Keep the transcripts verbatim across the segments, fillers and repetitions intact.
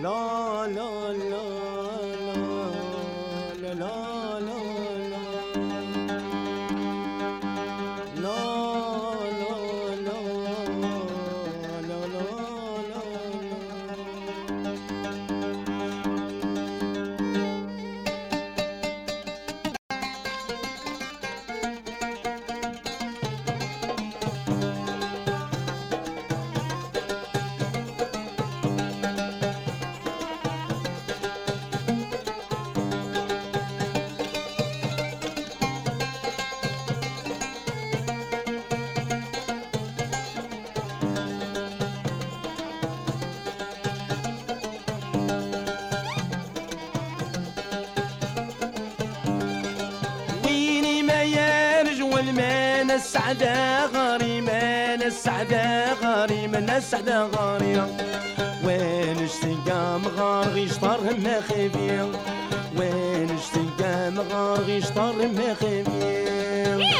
لا لا لا لا لا لا المانا السعدة غريمة السعدة غريمة السعدة غريمة وين اشتقى مغار غيشطر ما خفيا وين اشتقى مغار غيشطر ما خفيا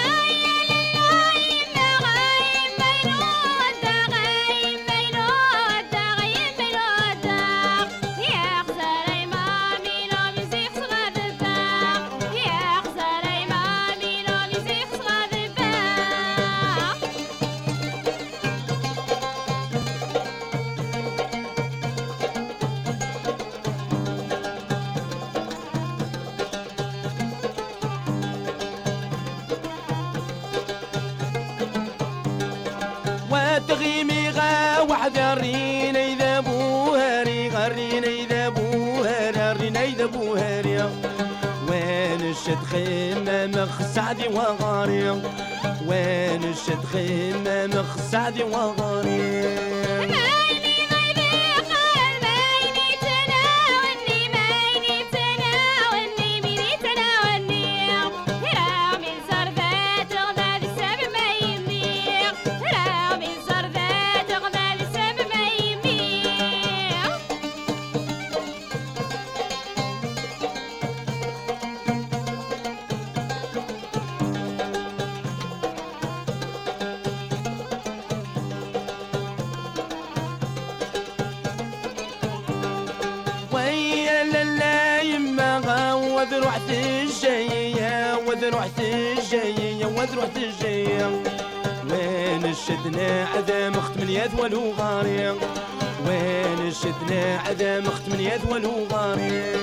تغيمي غا وحدة رينا إذا بوهاري غرينا إذا بوهاري رينا إذا بوهاري وين الشد خيمة مخ سعدي وغاري وين الشد خيمة مخ سعدي وغاري وذروحت الجاية وذروحت الجاية وذروحت الجاية وين الشدنا عدم اخت من يد ولو غاري وين الشدنا عدم اخت من يد ولو غاري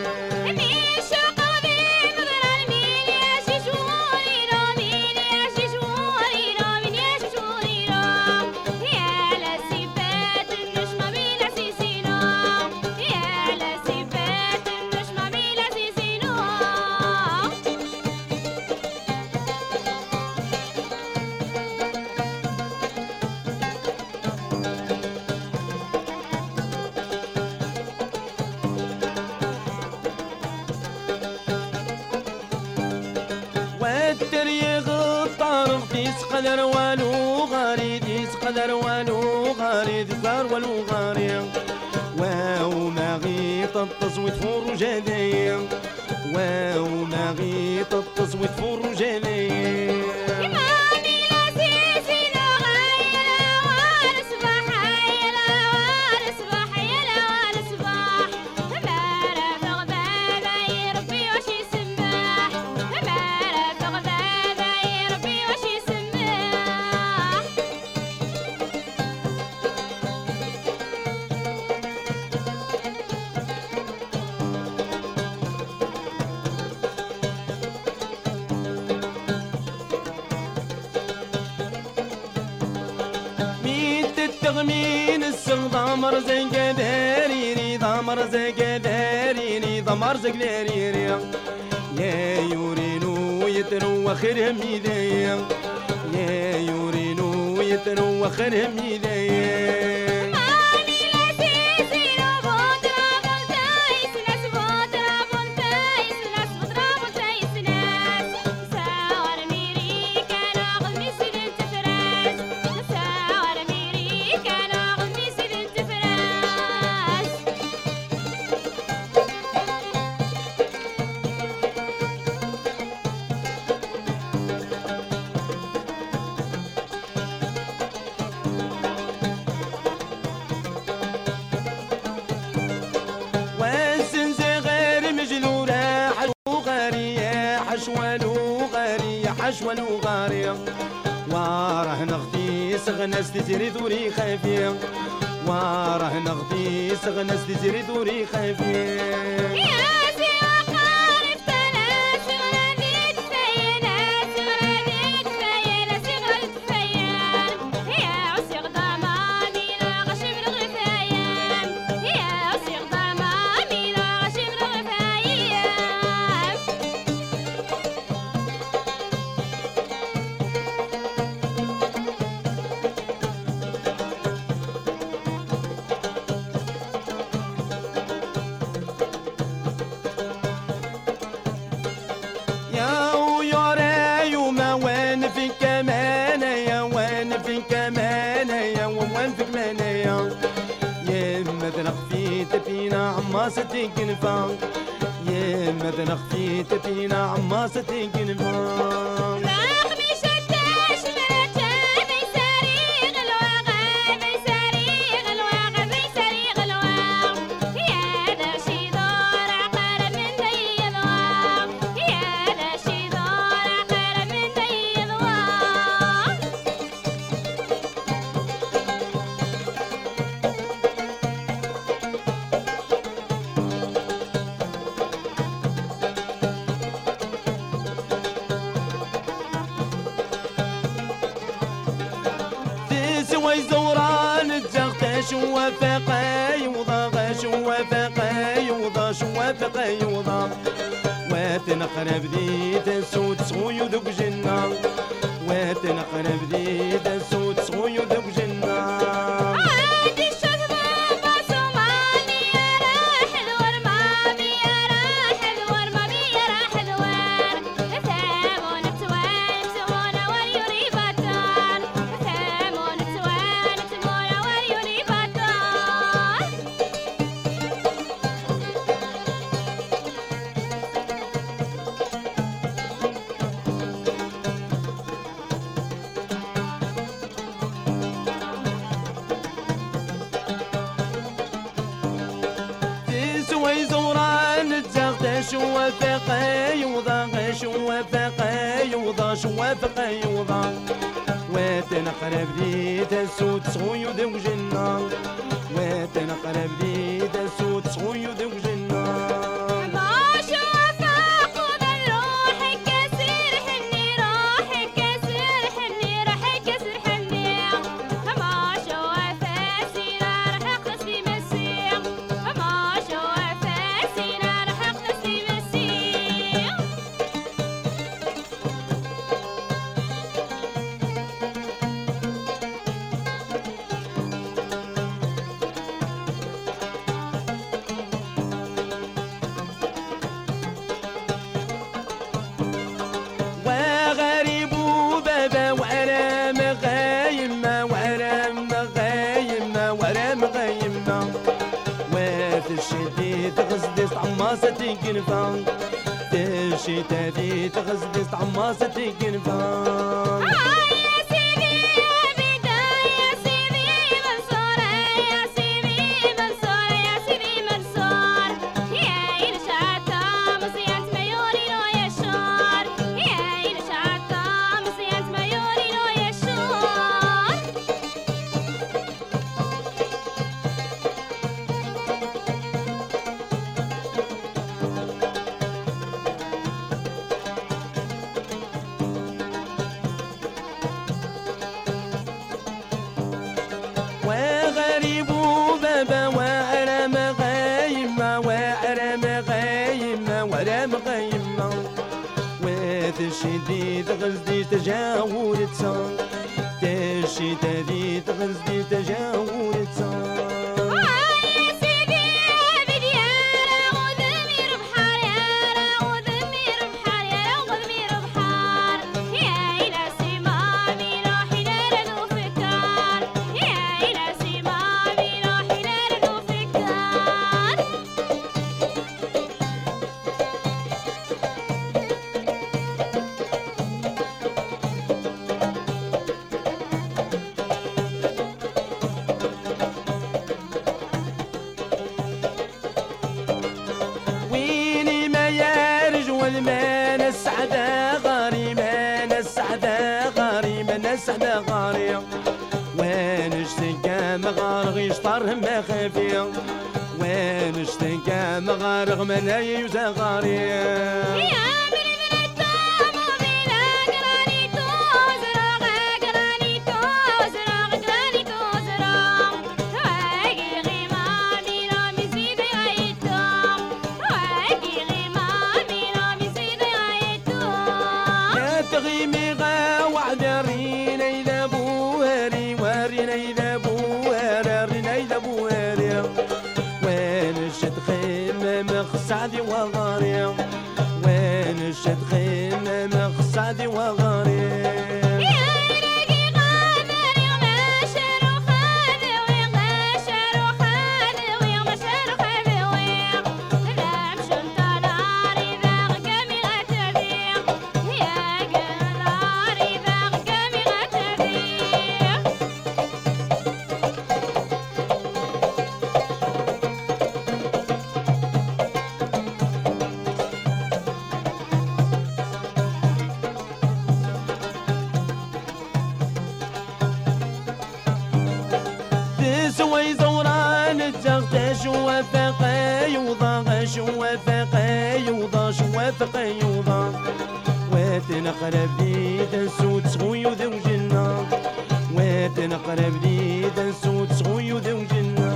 التريغ الطارق ديس قدر والو غاري ديس قدر والو غاري ديس قدر والو غاري واو ما غيط التصويت فور جدايا واو ما غيط التصويت فور جدايا من السغ ضمر زنق داريري ضمر زنق داريري ضمر زنق داريري يا يورينو يترو خير ميدايا يا يورينو يترو خير ميدايا شوالو غاري وراه نغتي سغناس تجري دوري خافيه وراه نغتي سغناس تجري دوري خافيه فينا عماستي كنفا يا مدن خفيت فينا عماستي كنفا ويزوران الجغت شوافقا يوضا شوافقا يوضا شوافقا يوضا واتنقرب ذي تسود صغيو ذوك جنة واتنقرب ذي تسود صغيو ذوك جنة ويزوران الزغت شوافقا يوضا شوافقا يوضا شوافقا يوضا واتنقرب لي تسود صغيو ذوك جنة واتنقرب لي تسود صغيو ذوك جنة تشتي تغزدست عماستي كنفا تشتي تادي تغزدست عماستي كنفا تشدي تغزدي تجاور تصان تشي تدي تغزدي تجاور تصان السعادة غاري مان السعادة هم خافية وين اشتكى مغارغ منايا يزغاري تغيمي غا وعدرينا إذا بوهري ورينا إذا بوهر رينا إذا بوهري وين الشد خيمة مخصعدي وغاري وين الشد خيمة مخصعدي وغاري سوي زوران الجغت شوافق يوضا شوافق يوضا شوافق يوضا وتنقرب لي دنسوت سغوي ذو جنة وتنقرب لي دنسوت سغوي ذو جنة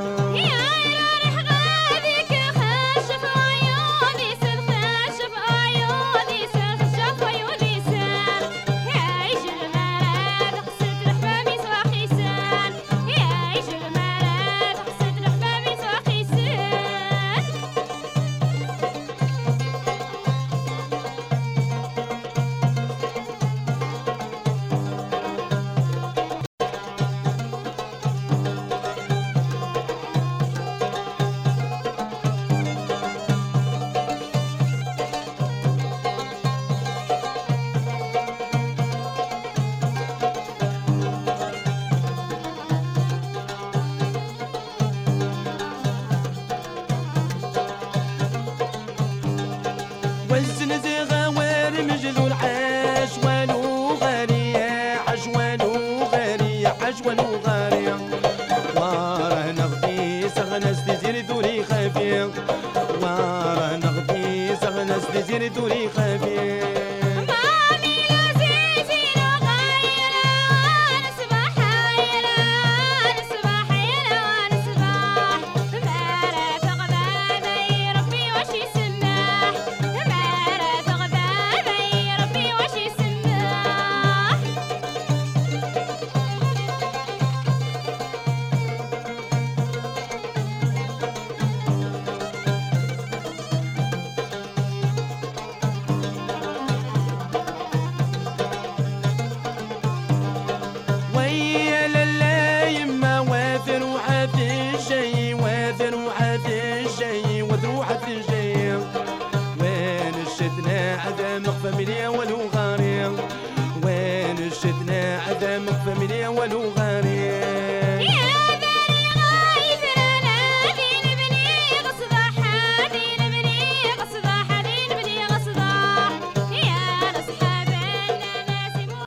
والزنزغة وار مجذول عاش والو غالية عاش والو غالية عاش والو غالية واراه نغدي سغنس تزير دوري خافية واراه نغدي سغنس تزير دوري خافية فاميليا ولو غاري وين الشتنا عدمك فاميليا ولو غاري